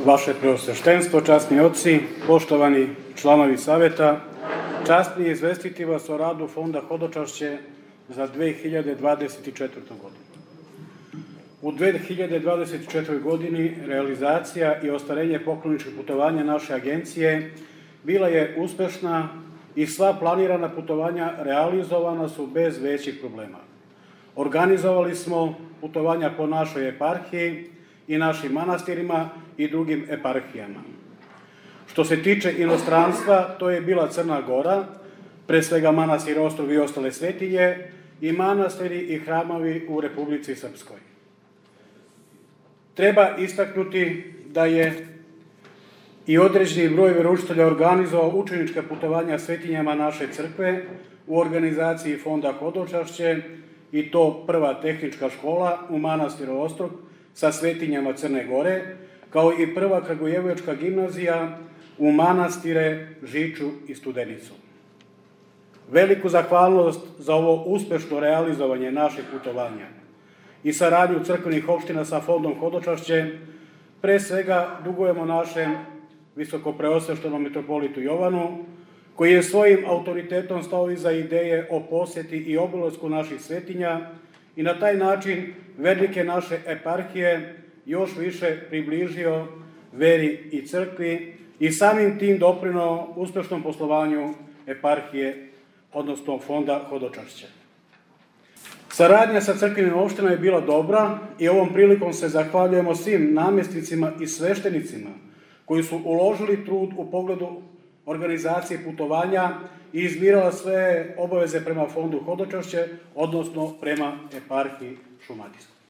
Vaše preosveštenstvo, časni oci, poštovani članovi saveta, čast mi je izvestiti vas o radu Fonda Hodočašće za 2024. godinu. U 2024. godini realizacija i ostvarenje pokloničkih putovanja naše agencije bila je uspešna i sva planirana putovanja realizovana su bez većih problema. Organizovali smo putovanja po našoj eparhiji i našim manastirima i drugim eparhijama. Što se tiče inostranstva, to je bila Crna Gora, pre svega manastir Ostrog i ostale svetinje, i manastiri i hramovi u Republici Srpskoj. Treba istaknuti da je i određeni broj veroučitelja organizovao učenička putovanja svetinjama naše crkve u organizaciji Fonda Hodočašće, i to prva tehnička škola u manastiru Ostrog sa svetinjama Crne Gore, kao i prva Kragujevačka gimnazija u manastire Žiču i Studenicu. Veliku zahvalnost za ovo uspešno realizovanje naših putovanja i saradnju crkvenih opština sa Fondom Hodočašće pre svega dugujemo našem visokopreosveštenom mitropolitu Jovanu, koji je svojim autoritetom stao iza ideje o poseti i obilasku naših svetinja i na taj način vernike naše eparhije još više približio veri i crkvi i samim tim doprineo uspešnom poslovanju eparhije, odnosno Fonda Hodočašće. Saradnja sa crkvenim opštinama je bila dobra i ovom prilikom se zahvaljujemo svim namestnicima i sveštenicima koji su uložili trud u pogledu organizacije putovanja i izmirala sve obaveze prema Fondu Hodočašće, odnosno prema eparhiji Šumadijskoj.